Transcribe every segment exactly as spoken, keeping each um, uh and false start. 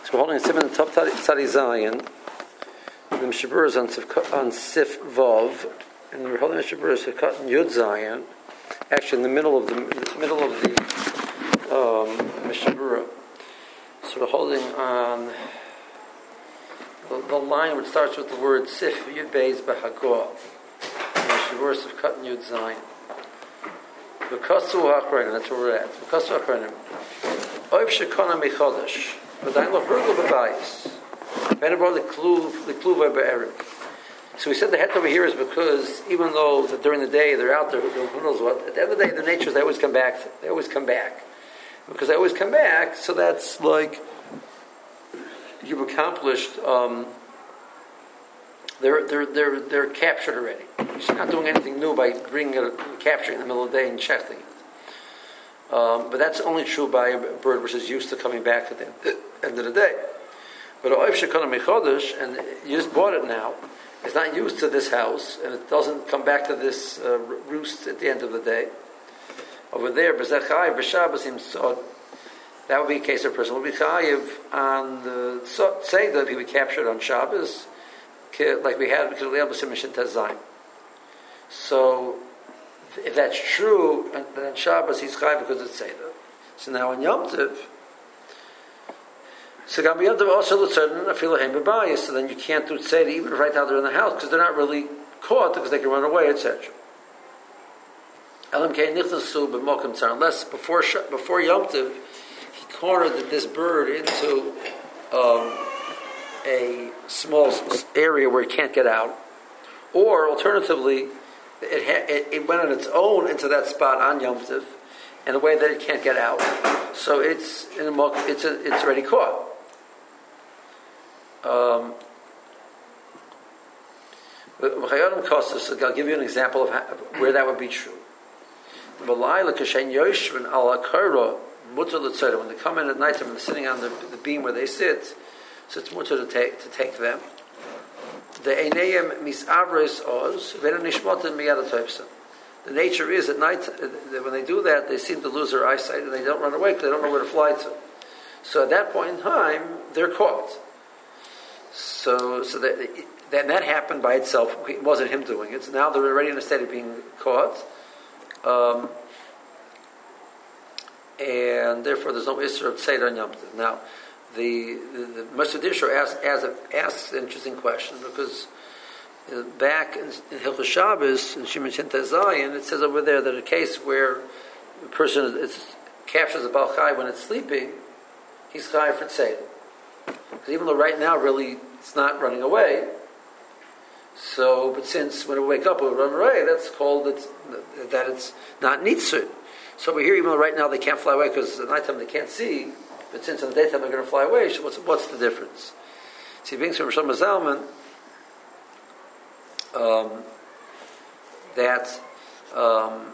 So we're holding a Simon Tov Tzadi Zayin. The Mishabur is on, on Sif Vav, and we're holding the Mishabur is cut in Yud Zayin. Actually, in the middle of the, the middle of the um, Mishabur. So we're holding on the, the line which starts with the word Sif Yud Beis B'Hagor. The Mishabur is cut in Yud Zayin. V'kasu ha'achronim. That's where we're at. V'kasu ha'achronim. Oiv shekona michodesh. So we said the het over here is because even though that during the day they're out there, who knows what, at the end of the day, the natures they always come back. They always come back because they always come back. So that's like you've accomplished. Um, they're they're they're they're captured already. You're not doing anything new by bringing it, capturing it in the middle of the day and checking it. Um, but that's only true by a bird which is used to coming back at the end of the day. But oif shekana mechodesh, and you just bought it now, it's not used to this house, and it doesn't come back to this uh, roost at the end of the day. Over there, b'zeh b'Shabbos, so that would be a case of a person would be chayiv on the Seder if he would capture it on Shabbos, like we had because Leil b'Sim Mishin Tezayim. So if that's true, then on Shabbos he's chayiv because it's Seder. So now on Yom Tov, so Gam Yom Tov also looks certain afilahem b'bayis. So then you can't do Seder even right now they're in the house because they're not really caught because they can run away, et cetera. Unless before before Yom Tov he cornered this bird into um, a small area where it can't get out, or alternatively. It, ha- it, it went on its own into that spot on Yom Tov, in a way that it can't get out. So it's in a, it's a, it's already caught. Um, I'll give you an example of, how, of where that would be true. When they come in at night and they're sitting on the, the beam where they sit, so it's mutter to take to take them. The einayim misavres oz v'nishmotim miyad. The nature is at night when they do that, they seem to lose their eyesight and they don't run away because they don't know where to fly to. So at that point in time, they're caught. So, so that that, that happened by itself. It wasn't him doing it. So now they're already in a state of being caught, um, and therefore there's no issur of tzeder on Yom Tov. Now. The the, the Moshe Disher asks, asks, asks an interesting question because uh, back in, in Hilchos Shabbos in Shimon Shin Zayin it says over there that a case where the person is, captures a Baal Chai when it's sleeping, he's Chai for Tzeder. Because even though right now really it's not running away, so but since when it wake up it will run away, that's called it's, that it's not Nitzur. So over here, even though right now they can't fly away because at nighttime they can't see. But since in the daytime they're going to fly away, what's, what's the difference? So he brings from Rishon Zalman um, that um,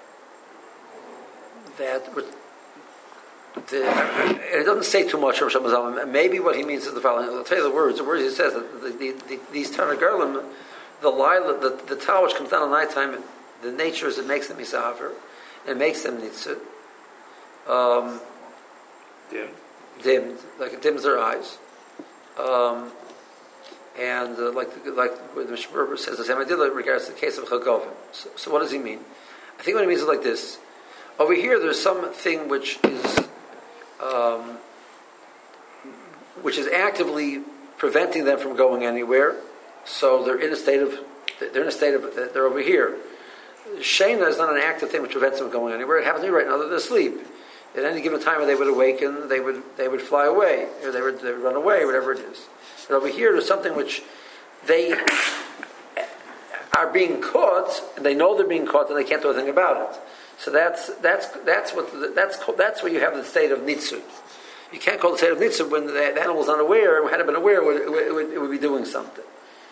that the, it doesn't say too much of Rishon Zalman. Maybe what he means is the following. I'll tell you the words. The words he says that the, the, the, these Tanagarlim, the lila, the, the towel which comes down at nighttime, the nature is it makes them misaver, it makes them nitzud. Um, Dimmed. dimmed, like it dims their eyes, um, and uh, like like the Mishnah says the same idea in regards to the case of Chagovim. So, so what does he mean? I think what he means is like this. Over here, there's something which is um, which is actively preventing them from going anywhere. So they're in a state of they're in a state of they're over here. Shena is not an active thing which prevents them from going anywhere. It happens to be right now that they're asleep. At any given time, when they would awaken, they would they would fly away, or they would they would run away, whatever it is. But over here, there's something which they are being caught, and they know they're being caught, and they can't do anything about it. So that's that's that's what the, that's that's where you have the state of nitzud. You can't call the state of nitzud when the, the animal's unaware. Had it been aware, it would, it would, it would be doing something.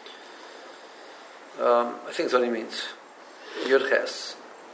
Um, I think that's what he means. Yurches.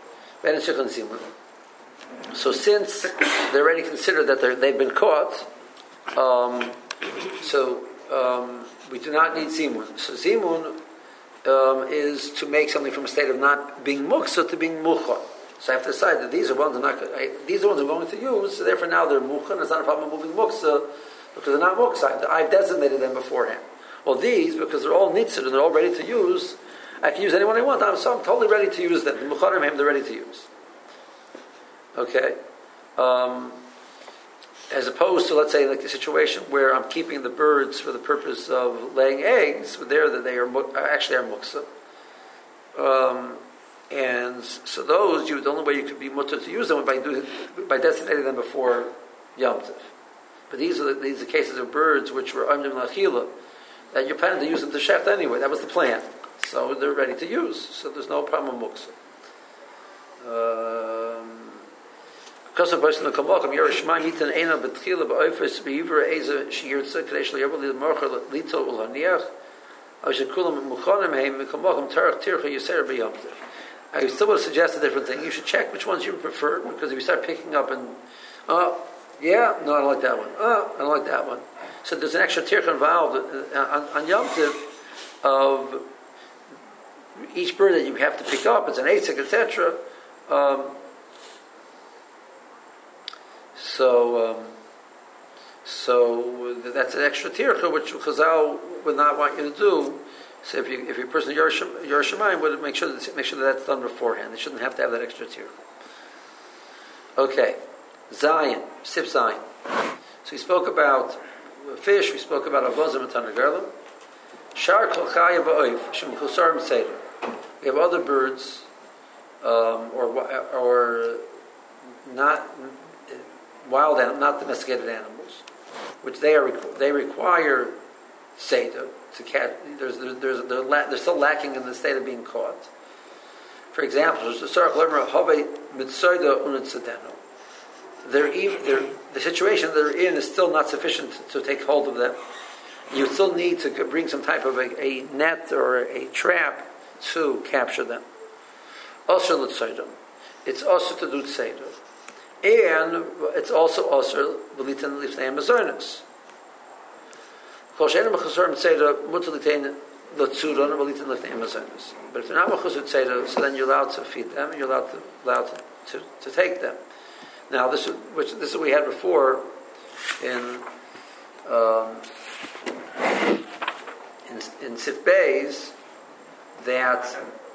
So since they already consider that they've been caught, um, so um, we do not need zimun. So zimun um, is to make something from a state of not being muksa to being mucha. So I have to decide that these are ones I'm not. I, these are ones I'm going to use. So therefore, now they're mucha. And it's not a problem of moving muksa because they're not muksa. I've designated them beforehand. Well, these, because they're all nitzid and they're all ready to use, I can use anyone I want. I'm, so I'm totally ready to use them. The Mecharim, they're ready to use. Okay? Um, as opposed to, let's say, like a situation where I'm keeping the birds for the purpose of laying eggs, there that they are actually are muksa. Um, and so those, you, the only way you could be mutter to use them is by, doing, by designating them before Yom Tov. But these are the, these are cases of birds which were under Lachila, that you're planning to use them to shecht anyway. That was the plan. So they're ready to use. So there's no problem with muksa. Um, because of person the kamakam Yerushalayim mitan ena betchila ba'ofes beivra eza sheyirtza kadesh liyabel lidmarcha lito ulhaniach avshekulam muchanim heim kamakam tarach tircha yiser b'yamtiv. I still would suggest a different thing. You should check which ones you prefer, because if you start picking up and oh yeah no I don't like that one oh I don't like that one, so there's an extra tircha involved on, on Yom Tov of each bird that you have to pick up. It's an asik, et cetera. Um, so, um, so that's an extra tircha which Chazal would not want you to do. So if you if your person Yerushalayim would make sure that make sure that that's done beforehand. They shouldn't have to have that extra tircha. Okay, Zion, Sif Zion. So we spoke about fish. We spoke about avazim and tanagerlim. Shar kol chaya va'oif shem chusarim seder. We have other birds, um, or or not wild animals, not domesticated animals, which they are they require seder to catch. There's there's there's they're, la- they're still lacking in the state of being caught. For example, there's the sarach lemra have mitzoda unitzadenu. They're even the situation they're in is still not sufficient to, to take hold of them. You still need to bring some type of a, a net or a trap to capture them. Also l'tzaydom. It's also to do tzaydah. And it's also also v'litan lifnei mazonos. Kol she'enu mechusarim tzaydah mutar litain l'tzudon or v'litan lifnei mazonos. But if they're not mechusar tzaydah, so then you're allowed to feed them and you're allowed to allowed to, to, to take them. Now this is which this is what we had before in um, in, in Sif Beis, that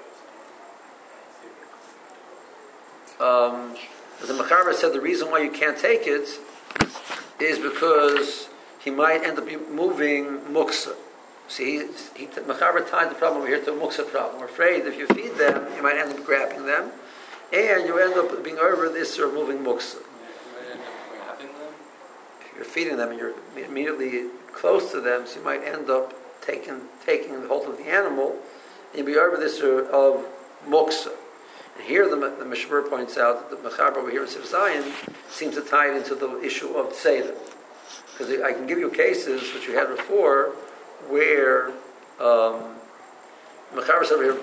um, the Mechaber said the reason why you can't take it is because he might end up moving muksa. See, he, he, Mechaber tied the problem over here to a muksa problem. We're afraid if you feed them, you might end up grabbing them, and you end up being over this or moving muksa. If you're feeding them and you're immediately close to them, so you might end up taking taking hold of the animal, and you'll be over this of muksa. And here the, the Mishmur points out that the Mechaber over here in Sif Zion seems to tie it into the issue of tzeder. Because I can give you cases, which we had before, where um, Mechaber said over here,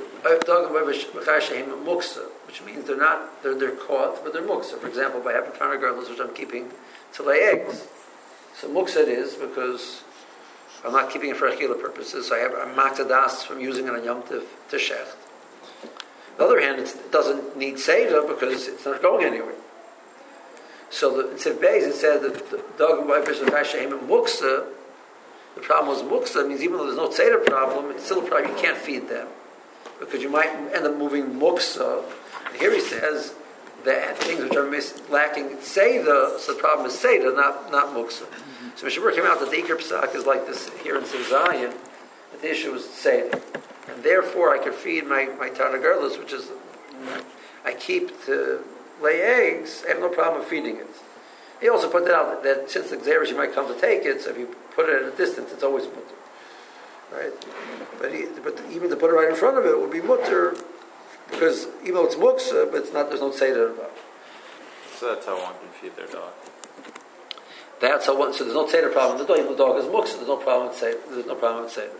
muksa, which means they're not, they're, they're caught, but they're muksa. For example, by having tanagerlos, which I'm keeping to lay eggs. So muksa it is because I'm not keeping it for achila purposes. So I have a maktadas from using it on Yom Tov to shecht. On the other hand, it's, it doesn't need seder because it's not going anywhere. So the, in Sif Beis it said that the dog and wife is muksa. The problem was muksa means even though there's no seder problem, it's still a problem. You can't feed them because you might end up moving muksa. And here he says that things which are mis- lacking seder, so the problem is seder, not not muksa. Mm-hmm. So Mishabur came out that the Iker Psak is like this here in Sif Zion, that the issue is seder. And therefore I could feed my, my tanagerlos, which is, I keep to lay eggs, I have no problem feeding it. He also pointed out that, that since the Xeris you might come to take it, so if you put it at a distance, it's always mutter. Right? But, he, but even to put it right in front of it would be mutter, because even though it's muksa, but it's not, there's no seder about it. So that's how one can feed their dog. That's how one, so there's no seder problem. The dog, even the dog is muksa, there's no problem with seder. There's no problem with seder.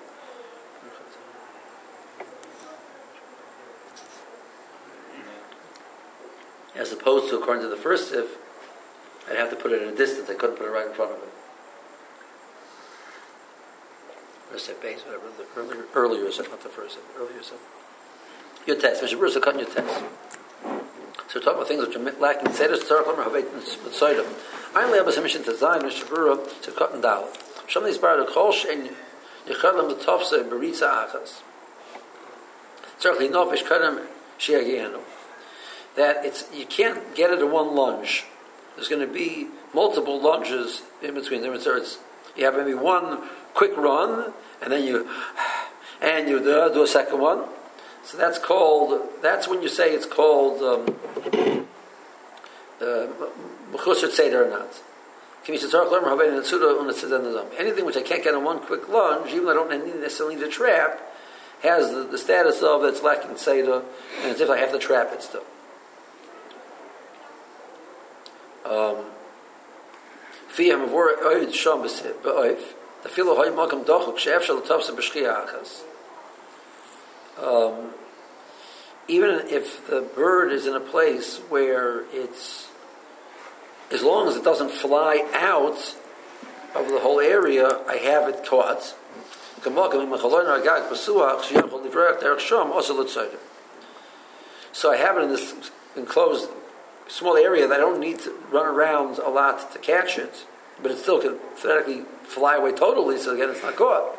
As opposed to, according to the first Sif, I'd have to put it at a distance. I couldn't put it right in front of it. Or Sif Beis, whatever. The earlier, earlier Sif, not the first Sif. Earlier Sif. Your test. Mister Bruce, cut your test. So we're talking about things which are lacking Seder, Tzarech Lamer Havet Mitzayda. I'm Le'abas HaMishin to Zayin, Mishavura, to Cut and Dal. Shem Nis Bar Kol Shein Yechadlam L'Tofse Beritza Achas. Tzarech Linofish Kadam She'agienu. That it's, you can't get it in one lunge. There's going to be multiple lunges in between them. So it's, you have maybe one quick run, and then you, and you do, do a second one. So that's called, that's when you say it's called Mechusar Seder or not. Anything which I can't get in one quick lunge, even though I don't necessarily need a trap, has the, the status of it's lacking Seder, and as if I have to trap it still. Um, um, even if the bird is in a place where it's, as long as it doesn't fly out of the whole area, I have it caught. So I have it in this enclosed small area that I don't need to run around a lot to catch it, but it still can theoretically fly away totally, so again it's not caught.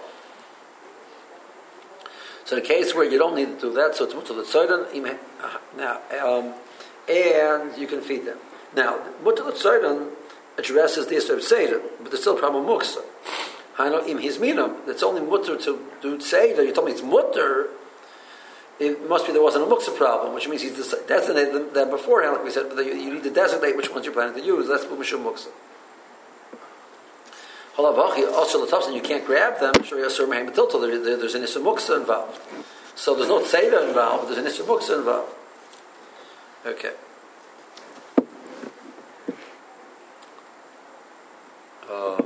So the case where you don't need to do that, so it's mutal l'tzoydan, now, um, and you can feed them. Now, mutal l'tzoydan addresses the issue of seder, but there's still a problem with muksa. I know im hizminam, it's only mutter to do seder. You told me it's mutter. It must be there wasn't a muksa problem, which means he's designated them beforehand, like we said, but you, you need to designate which ones you're planning to use. That's mishum muksa. Also, the you can't grab them. There's an issue muksa involved. So there's no tzeda involved. There's an issue muksa involved. Okay. Uh,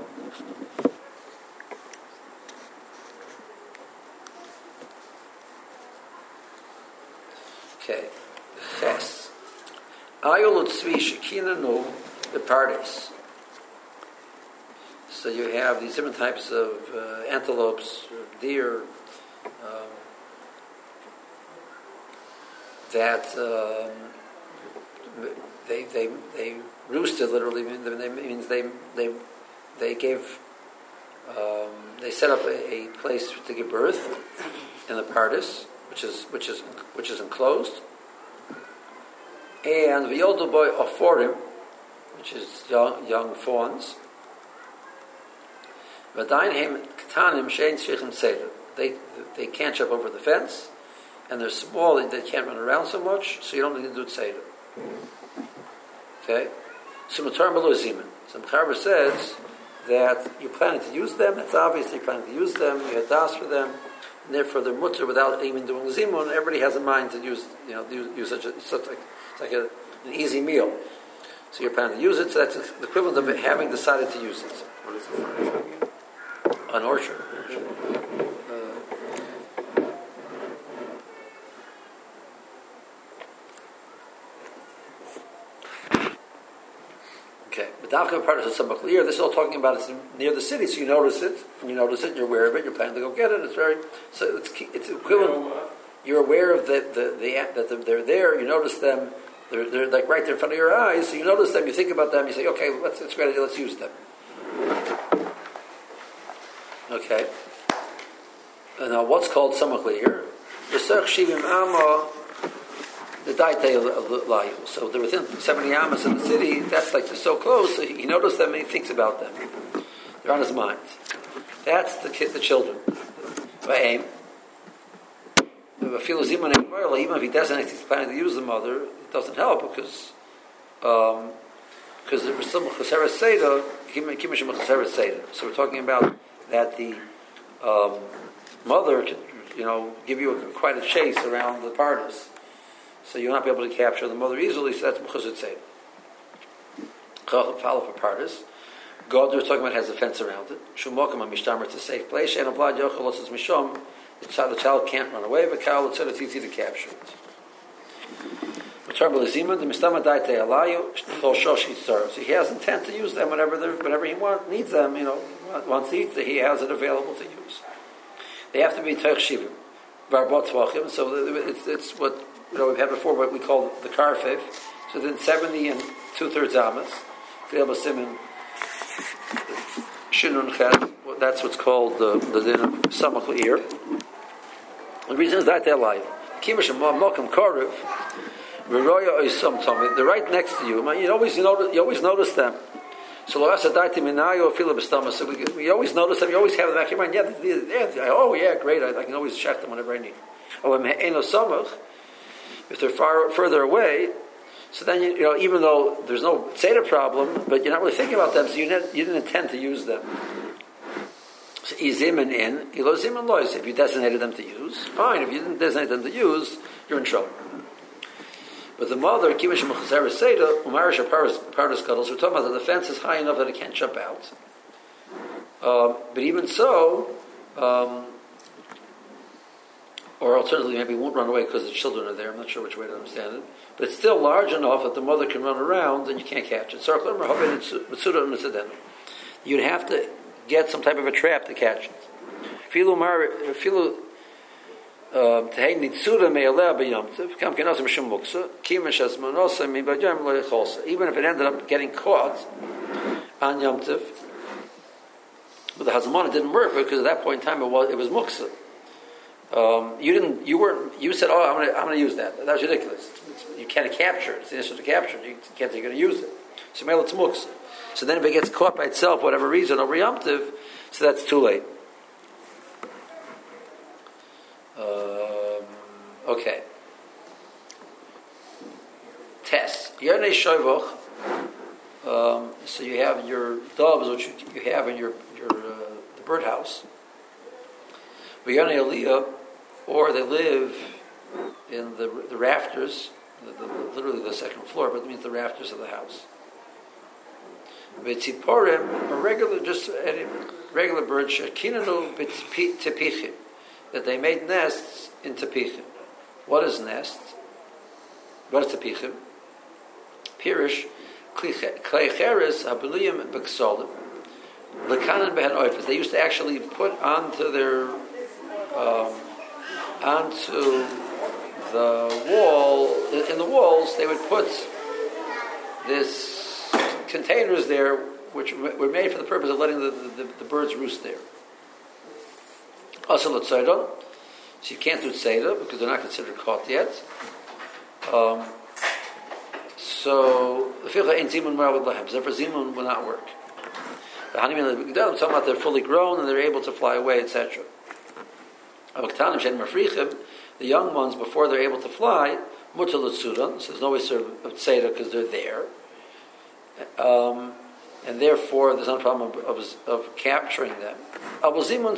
okay. Ches. Ayol utzvi shekina nu the pardes. So you have these different types of uh, antelopes, deer, um, that um, they they they roosted literally. They means they they they gave um, they set up a, a place to give birth in the pardes, which is which is which is enclosed, and the older boy ophorim, which is young young fawns. They they can't jump over the fence, and they're small, they can't run around so much, so you don't need to do tzeder. Okay? So Matar Malo Ziman. So Mechaber says that you're planning to use them, it's obvious you're planning to use them, you had das for them, and therefore they're mutter without even doing zimun. Everybody has in mind to use, you know, use, use such a, such like, it's like a, an easy meal. So you're planning to use it, so that's the equivalent of having decided to use it. What is the An orchard. Uh, okay, but Davka part is somewhat clear. This is all talking about it's near the city, so you notice it, and you notice it, and you're aware of it. You're planning to go get it. It's very so. It's it's equivalent. You're aware of the the, the that they're there. You notice them. They're they're like right there in front of your eyes. So you notice them. You think about them. You say, okay, let's it's a great idea. Let's use them. Okay. And now what's called samakli here? The daite. So they're within seventy amas of the city. That's like they're so close. So he noticed them and he thinks about them. They're on his mind. That's the kid, the children. Even if he designates he's planning to use the mother, it doesn't help because um, because there was some cheseret seder. So we're talking about that the um, mother can, you know, give you a, quite a chase around the pardes, so you'll not be able to capture the mother easily. So that's mechusar tzeder. Follow for pardes. God, we're talking about, has a fence around it. Shumokim mishtamer, it's a safe place. And avlad yochel osas mishom, the child, the child can't run away. But kal it's easy to capture it. So he has intent to use them whenever whenever he want, needs them. You know, wants to eat, he has it available to use. They have to be teich shivim, barbot tvachim. So it's, it's what you know we've had before, what we call the karfev. So then seventy and two thirds amas. Fiel Simin Shinun Chet. That's what's called the the din of Samach Le'ir. The reason is that they're alive. Kimash Malcolm Karev. They're right next to you. You always you notice, you always notice them. So we always notice them. You always have them back in your mind. Yeah, they're, they're, oh yeah, great. I, I can always check them whenever I need. If they're far further away, so then you, you know even though there's no Seder problem, but you're not really thinking about them, so you didn't, you didn't intend to use them. So izimin in, ilozimin lois. If you designated them to use, fine. If you didn't designate them to use, you're in trouble. But the mother, Kimash Mechazer Seder, Umarish Pardas Cuddles, we're talking about the fence is high enough that it can't jump out. Um, but even so, um, or alternatively, maybe it won't run away because the children are there. I'm not sure which way to understand it. But it's still large enough that the mother can run around and you can't catch it. You'd have to get some type of a trap to catch it. Even if it ended up getting caught on Yom Tov, but the Hazamana didn't work because at that point in time it was it was muksa. Um, you didn't. You weren't. You said, "Oh, I'm going to. I'm going to use that." That was ridiculous. It's, you can't capture it. It's the issue to capture it. You can't. You're going to use it. So mele it's muksa. So then, if it gets caught by itself, whatever reason, over Yom Tov, so that's too late. Um, okay. Test. Yonei Shoivoch. Um, so you have your doves, which you, you have in your your uh, the birdhouse. Yonei Aliyah, or they live in the the rafters, the, the, literally the second floor, but it means the rafters of the house. V'tziporim, a regular, just a regular bird, shekinanu b'tepichim, that they made nests in tepichim. What is nest? What is tepichim? Pirish, kleicheres abuliyim b'ksolim, lekanan behen oifes. They used to actually put onto their um, onto the wall, in the walls, they would put this containers there, which were made for the purpose of letting the, the, the birds roost there. Also, so you can't do tzeda because they're not considered caught yet. Um, so the ficha ain't zimun ma'avad lahem. Therefore, zimun will not work. The hanimin I'm talking about they're fully grown and they're able to fly away, et cetera. The young ones, before they're able to fly, mutar l'tzudan, so there's no way to serve of tzeda because they're there. Um, and therefore, there's no problem of, of, of capturing them. But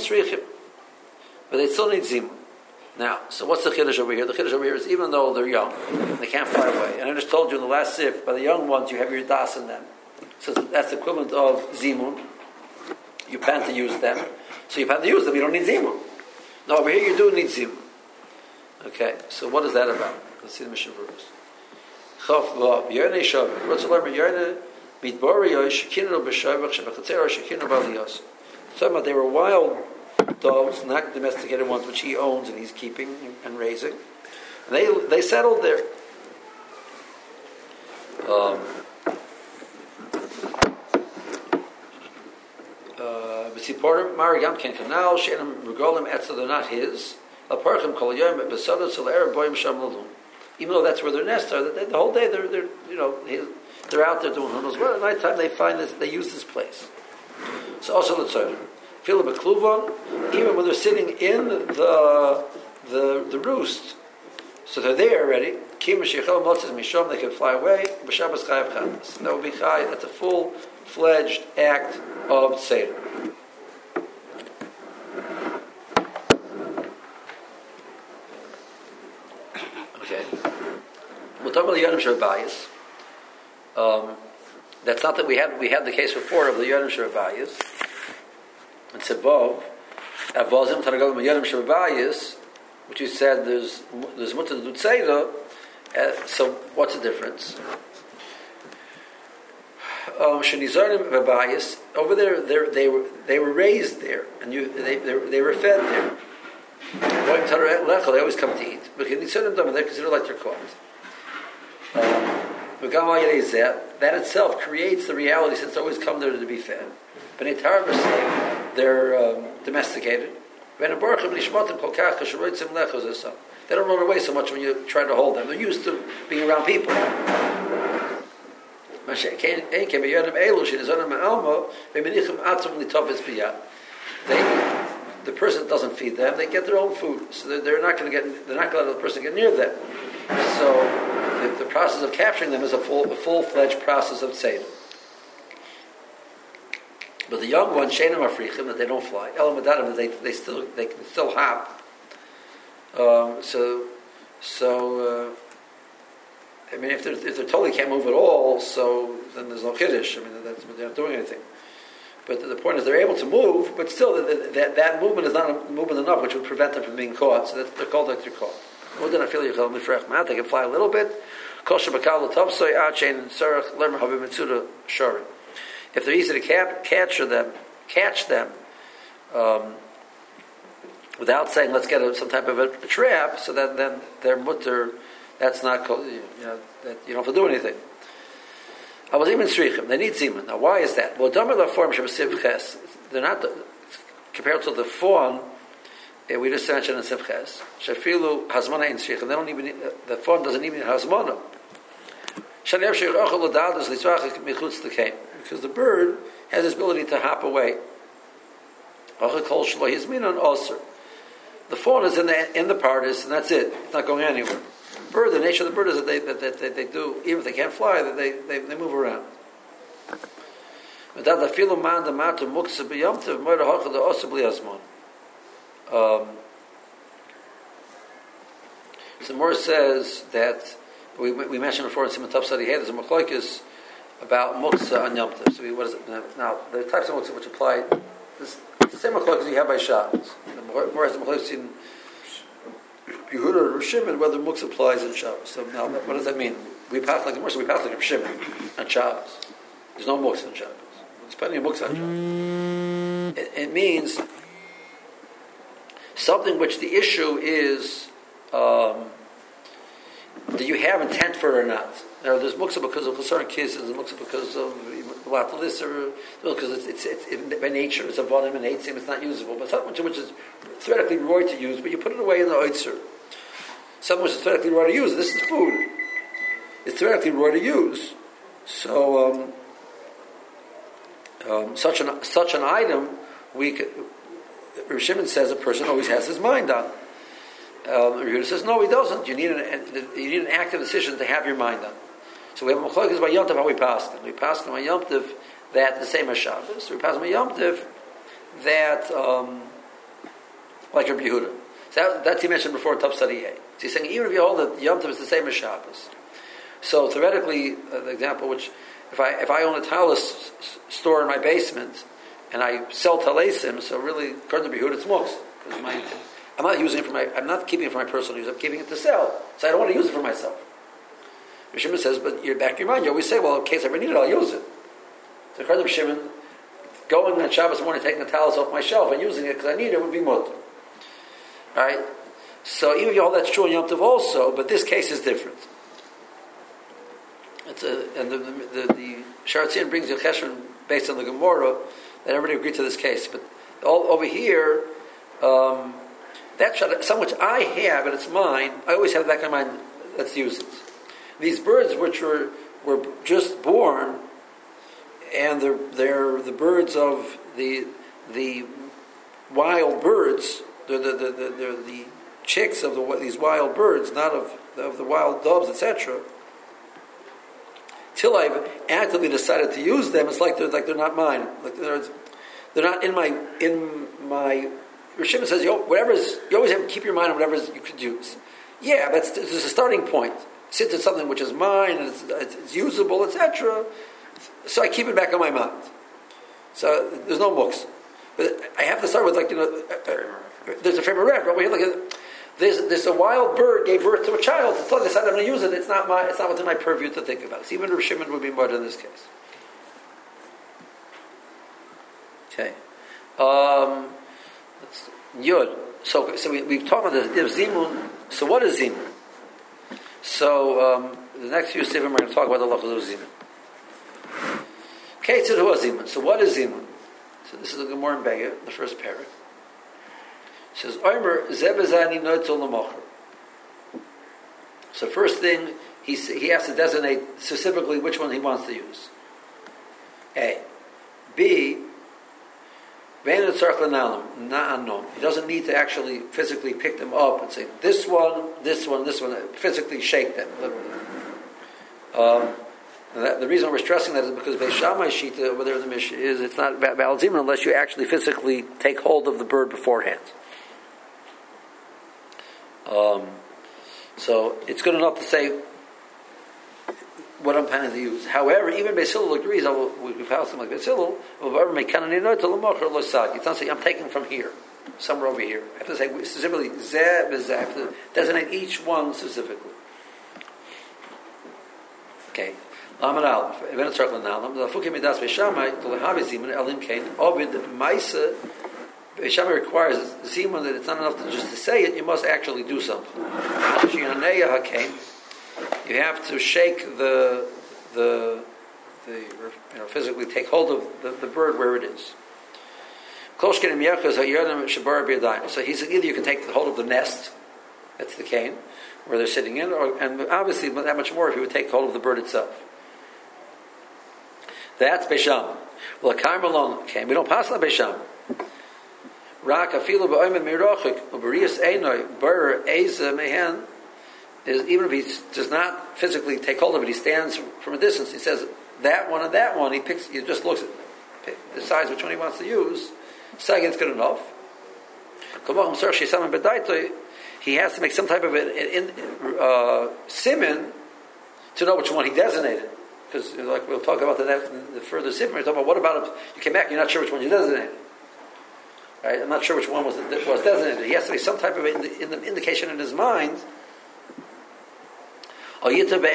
they still need zimun. Now, so what's the chiddush over here? The chiddush over here is even though they're young, they can't fly away. And I just told you in the last sif, by the young ones, you have your das in them. So that's the equivalent of zimun. You plan to use them. So you plan to use them, you don't need zimun. No, over here you do need zimun. Okay, so what is that about? Let's see the Mishnah Berurah. Chav vav yonei shavik. What's the learn? Yonei midbari yoy shekinu b'shavik shebechatzer shekinu b'aliyos. Talking about they were wild dogs, not domesticated ones, which he owns and he's keeping and raising. And they they settled there. Um. B'tziporim marigam ken kanal she'enam regolim etzel. They're not his. Aparchim kol yom b'sodot zel erev boyim sham lalum. Even though that's where their nests are, they, the whole day they're, they're you know they're out there doing who knows what. At night time they find this, they use this place. So also the tzara, feel a bekluvon, even when they're sitting in the the the roost, so they're there already. Kim sheichel motzes mishom, they can fly away. B'shabbos chayav chanas. That would be chay. That's a full fledged act of seder. We'll talk about the Yodim Sherabayis. Um, that's not that we had we had the case before of the Yodim Sherabayis. It's above Avozim Tanagavim Yodim Sherabayis, which you said there's there's mutar to do tzeda. So what's the difference? Shenizarim Vabayis over there, they were they were raised there, and you they they, they were fed there. They always come to eat, but they're considered like they're caught. Um, that itself creates the reality since it's always come there to be fed. They're um, domesticated. They don't run away so much when you try to hold them. They're used to being around people. They, the person doesn't feed them; they get their own food, so they're, they're not going to get. They're not going to let the person get near them. So, the, the process of capturing them is a full, a full-fledged process of tzedek. But the young ones, sheinam africhim, that they don't fly. Elam adadim, that they they still they can still hop. Um, so, so uh, I mean, if they if they totally can't move at all, so then there's no chiddush. I mean, that's, they're not doing anything. But the, the point is, they're able to move, but still, the, the, that that movement is not a movement enough, which would prevent them from being caught. So that's, they're called like they're caught. They can fly a little bit. If they're easy to cap, capture them, catch them, um, without saying let's get a, some type of a, a trap, so that then their mutter, that's not you know that you don't have to do anything. I was even strichim. They need zimun. Now, why is that? Well, they're not the, compared to the fawn. Uh, we just mentioned in Sivches. Shafilu hazmana in strichim. They don't even need, uh, the fawn doesn't even need hazmana. Because the bird has this ability to hop away. The fawn is in the in the partis, and that's it. It's not going anywhere. Bird, the nature of the bird is that they that, that, that they do, even if they can't fly, that they, they, they move around. Um, so Morris says that we we mentioned before in Simon Tav Sadi Hey, there's a machlokes about muksa on Yom Tov. So we, what is it now? Now there are types of muksa which apply. This, it's the same machlokes you have by Shabbos. Morris the machlokes in Yehuda or Shimon whether muksa applies in Shabbos. So now what does that mean? We pass like the Morris, we pass like Shimon on Shabbos. There's no muksa on Shabbos. There's plenty of muksa on Shabbos. It, it means something which the issue is. Um, Do you have intent for it or not? Now, there's muksa because of certain cases, there's muksa because of this, or because it's, it's, it's it, by nature, it's a volume and eight, it's not usable. But something which is theoretically right to use, but you put it away in the oitzer. Something which is theoretically right to use, this is food. It's theoretically right to use. So, um, um, such an such an item, we could, Rav Shimon says a person always has his mind on. Um, Yehuda says, no, he doesn't. You need an you need an active decision to have your mind on. So we have a machlokes by Yom Tov how we pass them. We pass them on Yom Tov that the same as Shabbos. We pass them on Yom Tov that um, like Rabbi Yehuda. So that, that's he mentioned before in Tav Sadi Hey. So he's saying even if you hold that Yom Tov is the same as Shabbos. So theoretically, uh, the example which if I if I own a talus store in my basement and I sell talesim, so really according to Rabbi Yehuda it's muksa because my I'm not using it for my. I'm not keeping it for my personal use. I'm keeping it to sell. So I don't want to use it for myself. Rav Shimon says, but you're back in your mind. You always say, well, in case I ever need it, I'll use it. So Rav Shimon, going on Shabbos morning, taking the towels off my shelf and using it because I need it would be mutter. Right. So even though that's true in Yom Tov also, but this case is different. It's a, and the the, the Sharatzian brings a cheshvan based on the Gemara that everybody agreed to this case, but all over here. Um, That shot, something which I have and it's mine, I always have in the back of my mind, let's use it. These birds which were were just born, and they're, they're the birds of the the wild birds, they're the, the, the, they're the chicks of the, these wild birds, not of, of the wild doves, et cetera. Till I've actively decided to use them, it's like they're like they're not mine. Like they're, they're not in my in my Rav Shimon says, you, whatever's, you always have to keep your mind on whatever you could use. Yeah, but there's a starting point. Since it's something which is mine, and it's, it's, it's usable, et cetera, so I keep it back on my mind. So there's no muksa. But I have to start with, like, you know, uh, uh, there's a frame of reference. Right? Like, there's, there's a wild bird gave birth to a child. So I decided I'm going to use it. It's not my, it's not within my purview to think about it. So even Rav Shimon would be more in this case. Okay. Um... Yud. So, so we, we've talked about this. Zimun. So, what is zimun? So, um, the next few sivim we're going to talk about the lachas of zimun. Okay, so who is zimun? So what is zimun? So this is the Gemara in Be'er, the first parak. It says, Omer zebezani notel l'mocher. So first thing, he, he has to designate specifically which one he wants to use. A. B. He doesn't need to actually physically pick them up and say, this one, this one, this one, physically shake them. Um, and that, the reason we're stressing that is because Beis Shammai Shita, over there in the Mishnah, is it's not Baal Zimun unless you actually physically take hold of the bird beforehand. Um, so it's good enough to say what I'm planning to use. However, even Beis Hillel agrees, we pass him like Beis Hillel, it's not saying I'm taking from here, somewhere over here. I have to say specifically, zeh, bezeh, I have to designate each one specifically. Okay. Laman Aleph, Even Tzarech L'Nalam, the Fukim Midas Beis Shammai, to Lehavi Zimun, Elim Kain, Ovid Maisa, Beis Shammai requires Zimun that it's not enough to just to say it, you must actually do something. You have to shake the, the, the you know, physically take hold of the, the bird where it is. So he said either you can take hold of the nest, that's the cane, where they're sitting in, or, and obviously that much more if you would take hold of the bird itself. That's Beis Shammai. Well, a Carmelon came. We don't pass on Beis Shammai. Rak afilu ba'omen mirochik u'barius einoi bar eza mehen is even if he does not physically take hold of it, he stands from a distance. He says that one and that one. He picks. He just looks at, decides which one he wants to use. Second, it's good enough. He has to make some type of an uh, siman to know which one he designated. Because, like we'll talk about the, next, the further siman, we're talking about what about if you came back, you're not sure which one you designated. Right? I'm not sure which one was was designated. He has to make some type of in the, in the indication in his mind. Or, or get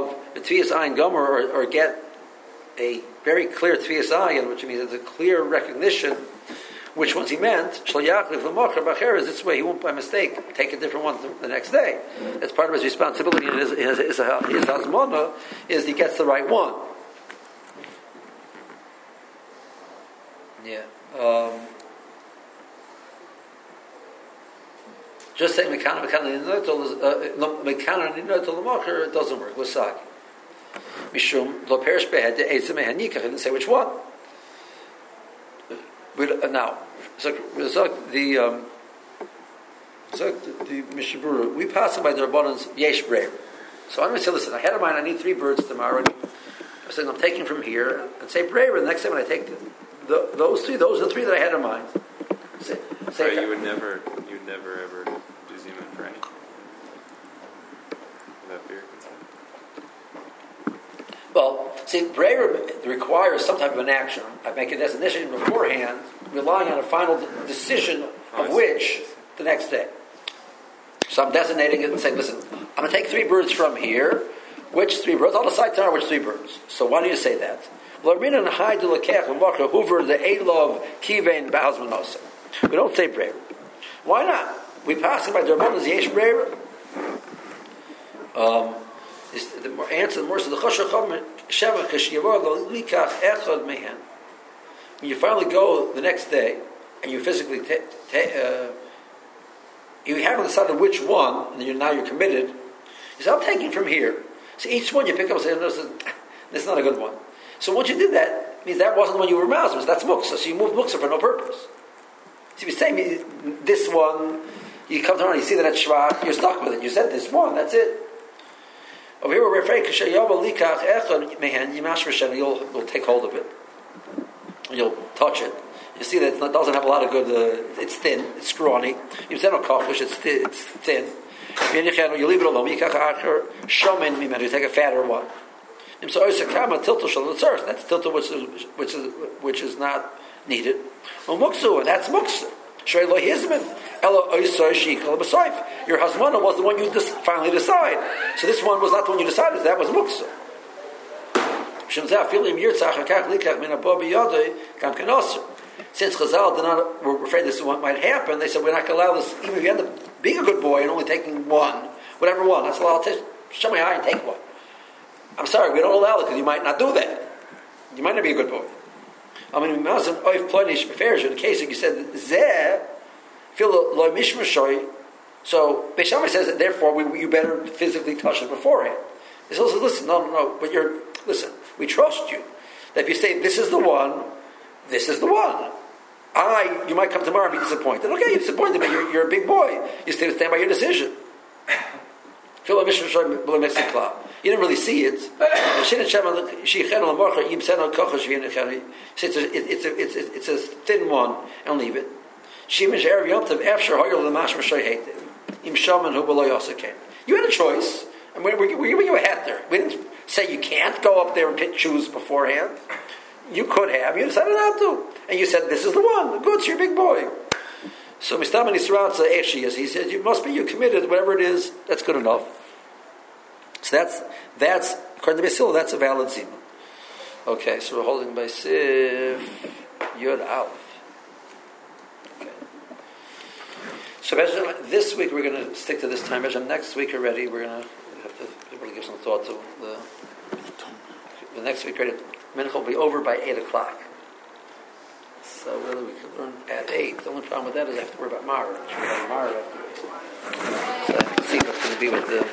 a very clear tfiyas ayin, which means it's a clear recognition which ones he meant. This way he won't by mistake take a different one the next day. That's part of his responsibility and his, his, his, his hazmona is he gets the right one. Yeah. Um, just saying mekana mekana ninotel l'mocher it doesn't work. L'sagi. Mishum lo perish behed de etzem mehen yikach. Didn't say which one. We, uh, now, so, so the um, so the, the Mishabura, we pass by the Rabbanon's yesh breir. So I'm going to say, listen, I had in mind I need three birds tomorrow. And I'm saying I'm taking from here and say breir. And the next time when I take the, the, those three, those are the three that I had in mind. Say, say right, you would never, you would never ever do zimun for anything. Without beer consent. Well, see, breir requires some type of an action. I make a designation beforehand, relying on a final decision of oh, which the next day. So I'm designating it and saying, listen, I'm going to take three birds from here. Which three birds? I'll decide tomorrow which three birds. So why do you say that? We don't say breir. Why not? We pass by the Rabbanon's yesh breir. Um, the answer the more is the chosher sheva k'shiyavor lo likach echad mehen. When you finally go the next day and you physically ta- ta- uh, you haven't decided which one, and you're, now you're committed. You say, I'm taking from here. So each one you pick up and say, no, this is not a good one. So once you did that, it means that wasn't the one you were mousing. So that's muksa. So you moved muksa for no purpose. So if you're saying this one, you come around, you see that it's shvach, you're stuck with it. You said this one, that's it. Over here we're afraid you'll, you'll take hold of it. You'll touch it. You see that it doesn't have a lot of good, uh, it's thin, it's scrawny. You say no kachish, it's thin. It's thin. You leave it alone. You take a fatter one. That's tilta which is, which is, which is not needed. And that's muksa. Your husband was the one you dis- finally decide. So this one was not the one you decided. That was muksa. Since Chazal did not, were afraid this is what might happen, they said we're not going to allow this. Even if you end up being a good boy and only taking one, whatever one, that's allowed to Shemai and take one. I'm sorry, we don't allow it because you might not do that. You might not be a good boy. I mean, in the case that you said zeh, feel loy mishmashoy. So Beis Shammai says that therefore we, you better physically touch it beforehand. He also says, listen, no, no, no, but you're listen. We trust you. That if you say this is the one, this is the one. I, you might come tomorrow and be disappointed. Okay, you're disappointed, but you're, you're a big boy. You still stand by your decision. You didn't really see it. It's a, it's, a, it's, a, it's a thin one, and leave it. You had a choice, and we're, we're giving you a hat there. We didn't say you can't go up there and pick, choose beforehand. You could have. You decided not to. And you said, this is the one. Good, it's your big boy. So Mistamani Suratza Eshias, he says, you must be, you committed, whatever it is, that's good enough. So that's, that's according to Basil, that's a valid zima. Okay, so we're holding by Sif Yud Aleph. Okay. So this week we're going to stick to this time. Next week already, we're going to have to really give some thought to the, the next week. Mincha will be over by eight o'clock. So really we could learn at eight. The only problem with that is I have to worry about Mara. Mara afterwards. So I have to see what's going to be with the